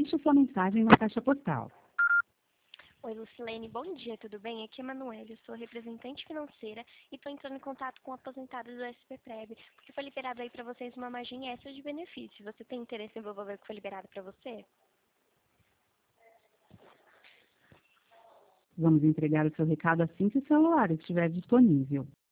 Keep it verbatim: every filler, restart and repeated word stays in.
deixe sua mensagem na caixa postal. Oi, Lucilene, bom dia, tudo bem? Aqui é a Manuela, eu sou representante financeira e estou entrando em contato com aposentados do S P Prev, porque foi liberado aí para vocês uma margem extra de benefício. Você tem interesse em ver o valor que foi liberado para você? Vamos entregar o seu recado assim que o celular estiver disponível.